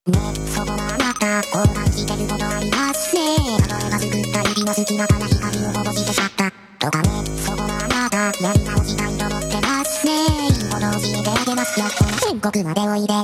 ね、そこはあなた、後悔してることありますね。例えば作った指の隙間から光を戻してしまったとかね、そこはあなた、やり直したいと思ってますね。いいこと教えてあげますよ、天国までおいで。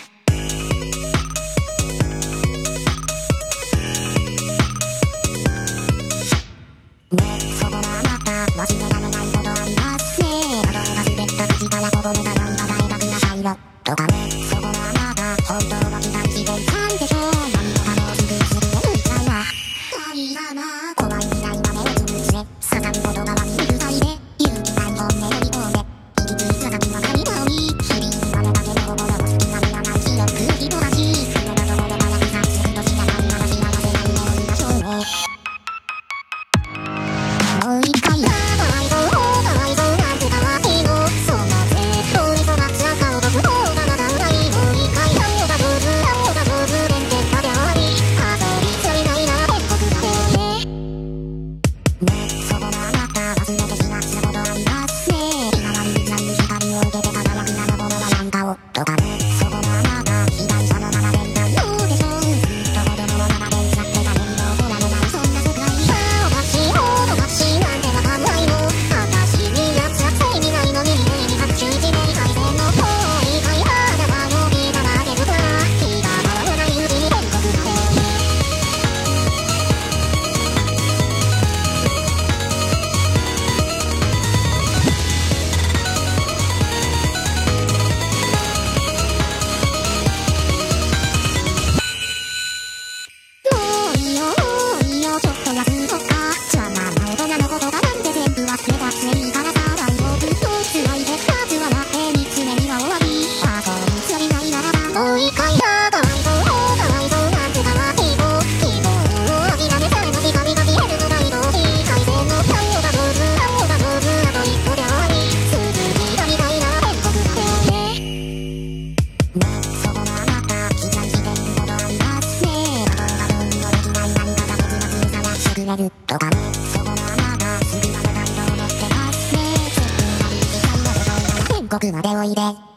ね、そこはあなた、忘れられないことありますね。例えば滑った口からこぼれた涙が描くなさいよとかね、そこはあなた、本当は期待していたんでしょう。何もかもすぐすぐれるみたいな神様、怖い未来までをつぶせ、さざる言葉は見るたいで、勇気ない本音を見込んで、行き着いた先は神顔に、日々にまれだけの心を好きな目はない記憶人らしい、そのところから腐ってると知らないなら幸せな夢を見ましょうね。もう一回かわいそうかわいそうなんてかわいいの、そんな絶望に育つ赤を僕方がまだうまい。もう一回青が上手青が上手連結まで終わり、遊び足りないな天国までおいで。ね、そこのあなた、忘れてしまったことありますね。今はみんなに光を受けて輝くならこの笑い顔とかね、そこのあなた、被害者のままでいたいのでしょう。ずっと子供のままでいちゃってたのにもう怒られない、そんな世界。おかしいおかしいなんてわかんないの、私にやつはついにないのにリレーに191名改善のもういいかい、あなたのビータがけるから気が回らないうちに天国までおいで。もういいよもういいよ、ちょっと休んどっか。邪魔な大人のことだなんて全部忘れたくていいからさ。大丈夫の辛い結果つ笑って3つ目には終わり、遊び足りないならばもう一回だ。かわいそうかわいそうなんてかわいいの、希望を諦めさえの光が消えるの大道理、改善の青が上手青が上手あと一歩で終わり、続きがみたいな天国までおいで。ね、そこのあなた、期待してることありますね。例えばどうにもできない何かが別な風探してくれるとかね、そこのあなた、すぐまでたいと思ってますね。絶対にしたいのことなら天国までおいで。